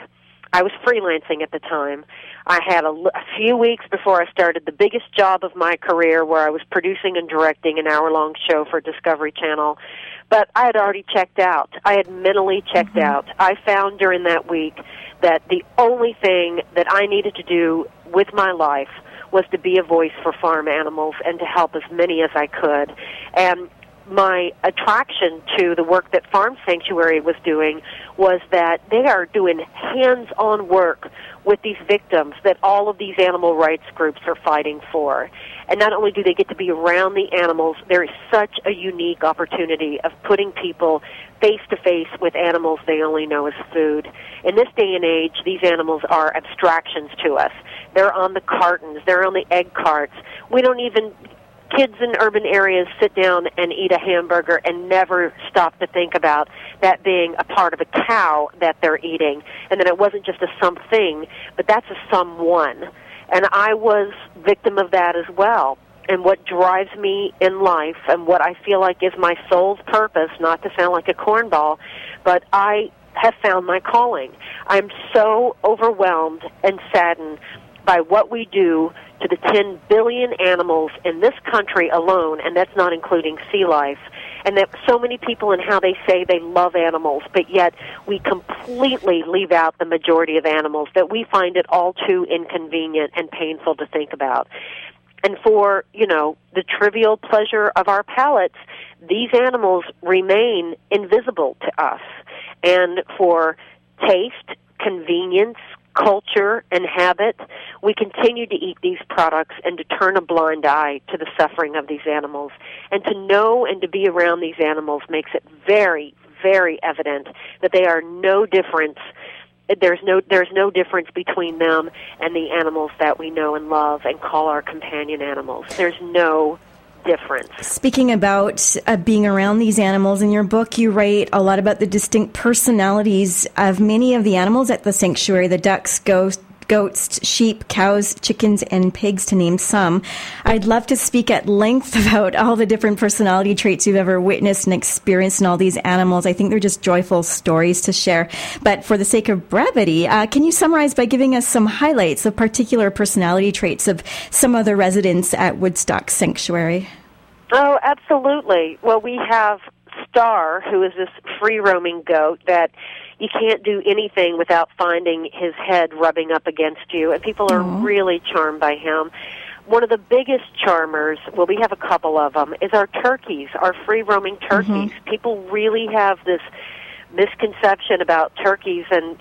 I was freelancing at the time. I had a few weeks before I started the biggest job of my career, where I was producing and directing an hour-long show for Discovery Channel. But I had already checked out. I had mentally checked out. I found during that week that the only thing that I needed to do with my life was to be a voice for farm animals and to help as many as I could. And my attraction to the work that Farm Sanctuary was doing was that they are doing hands-on work with these victims that all of these animal rights groups are fighting for. And not only do they get to be around the animals, there is such a unique opportunity of putting people face-to-face with animals they only know as food. In this day and age, these animals are abstractions to us. They're on the cartons. They're on the egg carts. We don't even... Kids in urban areas sit down and eat a hamburger and never stop to think about that being a part of a cow that they're eating, and that it wasn't just a something, but that's a someone. And I was victim of that as well. And what drives me in life and what I feel like is my soul's purpose, not to sound like a cornball, but I have found my calling. I'm so overwhelmed and saddened by what we do to the 10 billion animals in this country alone, and that's not including sea life, and that so many people and how they say they love animals, but yet we completely leave out the majority of animals, that we find it all too inconvenient and painful to think about. And for, the trivial pleasure of our palates, these animals remain invisible to us. And for taste, convenience, culture, and habit, we continue to eat these products and to turn a blind eye to the suffering of these animals. And to know and to be around these animals makes it very, very evident that they are no difference. There's no difference between them and the animals that we know and love and call our companion animals. There's no difference. Speaking about being around these animals, in your book you write a lot about the distinct personalities of many of the animals at the sanctuary, the ducks, goats, sheep, cows, chickens, and pigs, to name some. I'd love to speak at length about all the different personality traits you've ever witnessed and experienced in all these animals. I think they're just joyful stories to share. But for the sake of brevity, can you summarize by giving us some highlights of particular personality traits of some of the residents at Woodstock Sanctuary? Oh, absolutely. Well, we have Star, who is this free-roaming goat that you can't do anything without finding his head rubbing up against you, and people are really charmed by him. One of the biggest charmers, well, we have a couple of them, is our turkeys, our free-roaming turkeys. People really have this misconception about turkeys, and,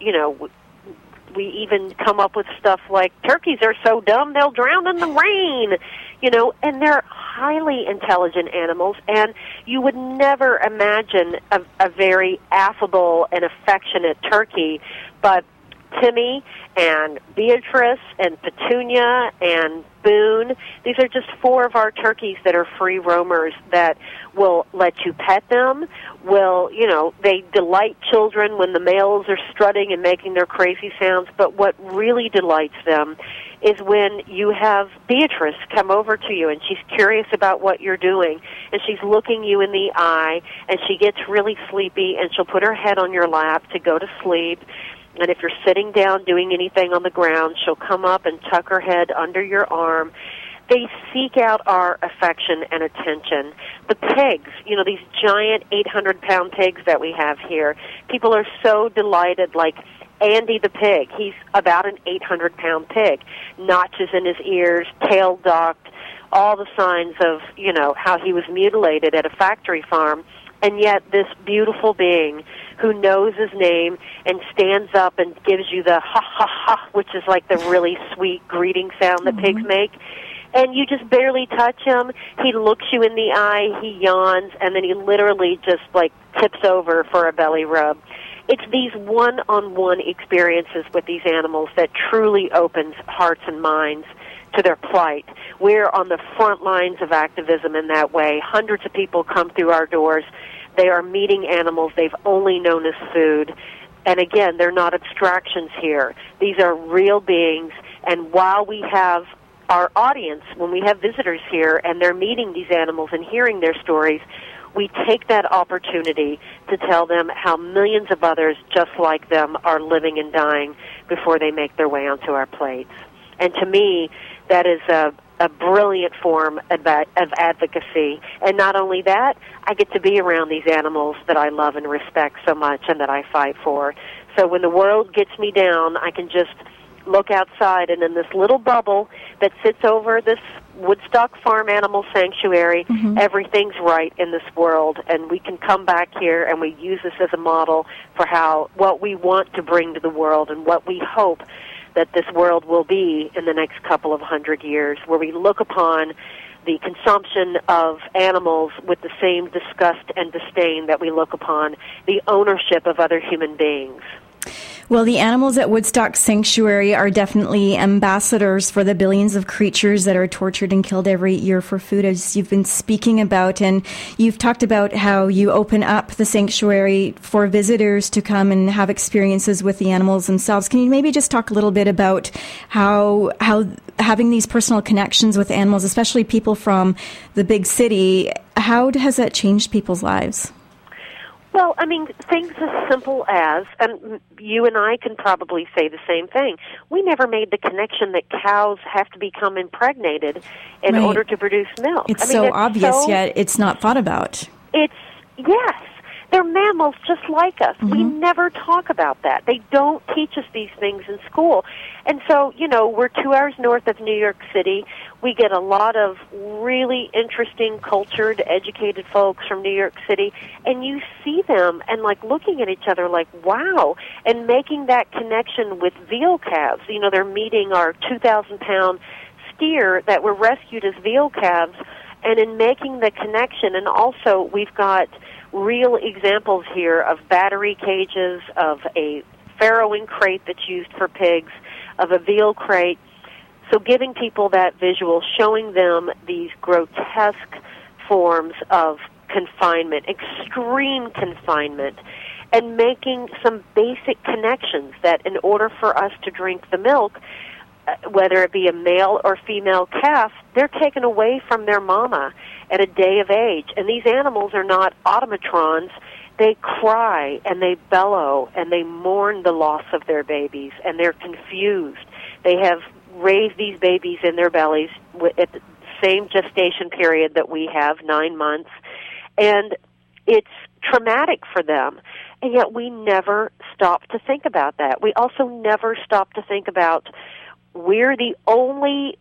we even come up with stuff like, turkeys are so dumb they'll drown in the rain, and they're highly intelligent animals, and you would never imagine a very affable and affectionate turkey, but Timmy and Beatrice and Petunia and Boone, these are just 4 of our turkeys that are free roamers that will let you pet them, they delight children when the males are strutting and making their crazy sounds, but what really delights them is when you have Beatrice come over to you and she's curious about what you're doing, and she's looking you in the eye, and she gets really sleepy, and she'll put her head on your lap to go to sleep. And if you're sitting down doing anything on the ground, she'll come up and tuck her head under your arm. They seek out our affection and attention. The pigs, these giant 800-pound pigs that we have here, people are so delighted, like Andy the pig. He's about an 800-pound pig. Notches in his ears, tail docked, all the signs of, how he was mutilated at a factory farm. And yet this beautiful being who knows his name and stands up and gives you the ha-ha-ha, which is like the really sweet greeting sound that pigs make. And you just barely touch him. He looks you in the eye, he yawns, and then he literally just, tips over for a belly rub. It's these one-on-one experiences with these animals that truly opens hearts and minds to their plight. We're on the front lines of activism in that way. Hundreds of people come through our doors. They are meeting animals they've only known as food. And again, they're not abstractions here. These are real beings. And while we have our audience, when we have visitors here and they're meeting these animals and hearing their stories, we take that opportunity to tell them how millions of others just like them are living and dying before they make their way onto our plates. And to me, that is a brilliant form of advocacy. And not only that, I get to be around these animals that I love and respect so much and that I fight for. So when the world gets me down, I can just look outside, and in this little bubble that sits over this Woodstock Farm Animal Sanctuary, everything's right in this world, and we can come back here and we use this as a model for what we want to bring to the world and what we hope that this world will be in the next couple of 100 years, where we look upon the consumption of animals with the same disgust and disdain that we look upon the ownership of other human beings. Well, the animals at Woodstock Sanctuary are definitely ambassadors for the billions of creatures that are tortured and killed every year for food, as you've been speaking about. And you've talked about how you open up the sanctuary for visitors to come and have experiences with the animals themselves. Can you maybe just talk a little bit about how having these personal connections with animals, especially people from the big city, how has that changed people's lives? Well, I mean, things as simple as, and you and I can probably say the same thing, we never made the connection that cows have to become impregnated in order to produce milk. It's so obvious, yet it's not thought about. Yes. They're mammals just like us. We never talk about that. They don't teach us these things in school. And so, we're 2 hours north of New York City. We get a lot of really interesting, cultured, educated folks from New York City, and you see them and, looking at each other like, wow, and making that connection with veal calves. They're meeting our 2,000-pound steer that were rescued as veal calves, and in making the connection, and also we've got real examples here of battery cages, of a farrowing crate that's used for pigs, of a veal crate. So giving people that visual, showing them these grotesque forms of confinement, extreme confinement, and making some basic connections that in order for us to drink the milk, whether it be a male or female calf, they're taken away from their mama at a day of age. And these animals are not automatrons. They cry and they bellow and they mourn the loss of their babies, and they're confused. They have raised these babies in their bellies at the same gestation period that we have, 9 months, and it's traumatic for them. And yet we never stop to think about that. We also never stop to think about we're the only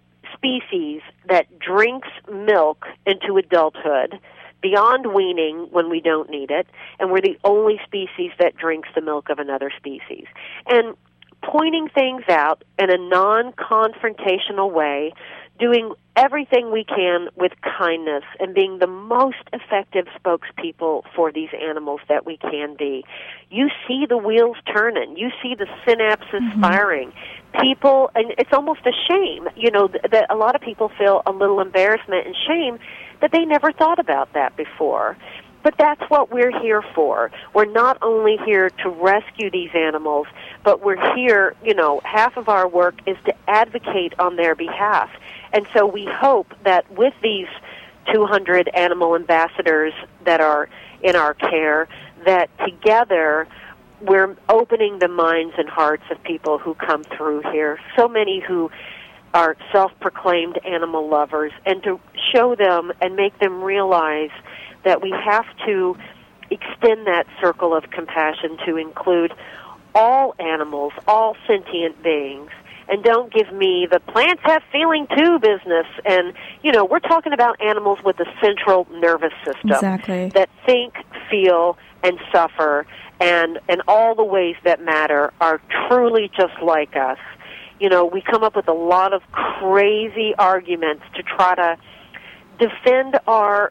species that drinks milk into adulthood beyond weaning when we don't need it, and we're the only species that drinks the milk of another species. And pointing things out in a non-confrontational way, doing everything we can with kindness, and being the most effective spokespeople for these animals that we can be. You see the wheels turning. You see the synapses firing. People, and it's almost a shame, that a lot of people feel a little embarrassment and shame that they never thought about that before. But that's what we're here for. We're not only here to rescue these animals, but we're here, half of our work is to advocate on their behalf. And so we hope that with these 200 animal ambassadors that are in our care, that together we're opening the minds and hearts of people who come through here, so many who are self-proclaimed animal lovers, and to show them and make them realize that we have to extend that circle of compassion to include all animals, all sentient beings. And don't give me the plants have feeling too business. And, we're talking about animals with a central nervous system that think, feel, and suffer, and all the ways that matter are truly just like us. We come up with a lot of crazy arguments to try to defend our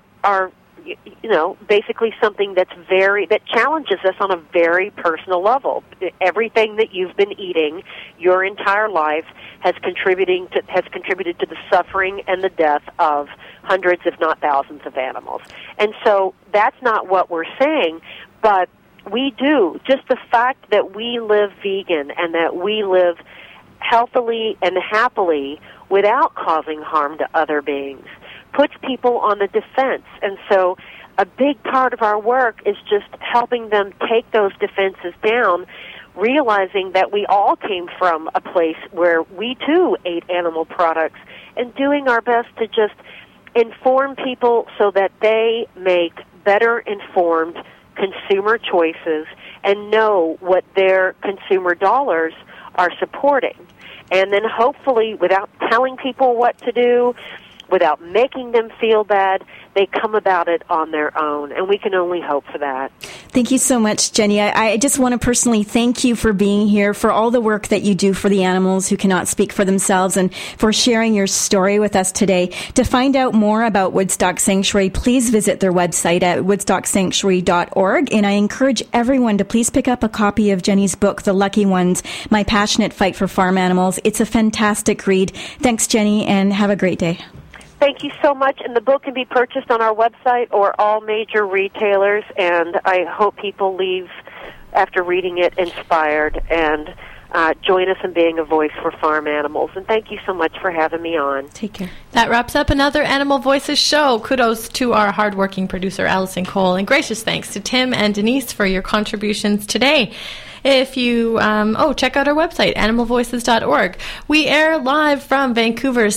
basically something that challenges us on a very personal level. Everything that you've been eating your entire life has contributed to the suffering and the death of hundreds, if not thousands, of animals. And so that's not what we're saying, but we do. Just the fact that we live vegan and that we live healthily and happily without causing harm to other beings puts people on the defense. And so a big part of our work is just helping them take those defenses down, realizing that we all came from a place where we too ate animal products, and doing our best to just inform people so that they make better informed consumer choices and know what their consumer dollars are supporting. And then hopefully, without telling people what to do, without making them feel bad, they come about it on their own, and we can only hope for that. Thank you so much, Jenny. I just want to personally thank you for being here, for all the work that you do for the animals who cannot speak for themselves, and for sharing your story with us today. To find out more about Woodstock Sanctuary, please visit their website at woodstocksanctuary.org, and I encourage everyone to please pick up a copy of Jenny's book, The Lucky Ones, My Passionate Fight for Farm Animals. It's a fantastic read. Thanks, Jenny, and have a great day. Thank you so much, and the book can be purchased on our website or all major retailers, and I hope people leave after reading it inspired and join us in being a voice for farm animals. And thank you so much for having me on. Take care. That wraps up another Animal Voices show. Kudos to our hardworking producer, Allison Cole, and gracious thanks to Tim and Denise for your contributions today. If you, check out our website, animalvoices.org. We air live from Vancouver's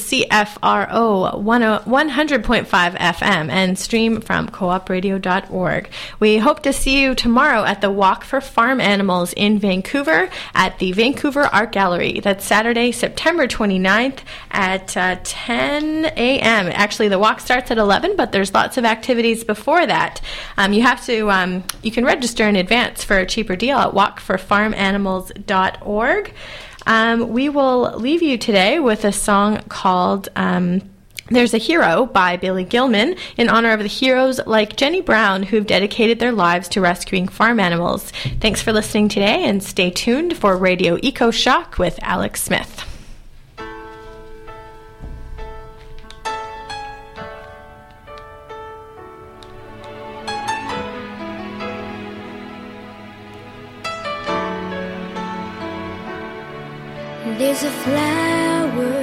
CFRO 100.5 FM and stream from coopradio.org. We hope to see you tomorrow at the Walk for Farm Animals in Vancouver at the Vancouver Art Gallery. That's Saturday, September 29th at 10 a.m. Actually, the walk starts at 11, but there's lots of activities before that. You can register in advance for a cheaper deal at walkforfarmanimals.org. We will leave you today with a song called There's a Hero by Billy Gilman in honor of the heroes like Jenny Brown who've dedicated their lives to rescuing farm animals. Thanks for listening today, and stay tuned for Radio Eco Shock with Alex Smith. There's a flower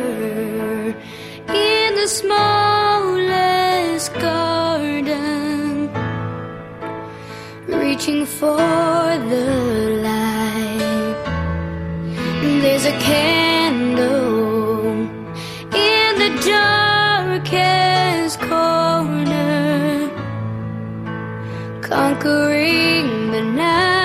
in the smallest garden, reaching for the light. There's a candle in the darkest corner, conquering the night.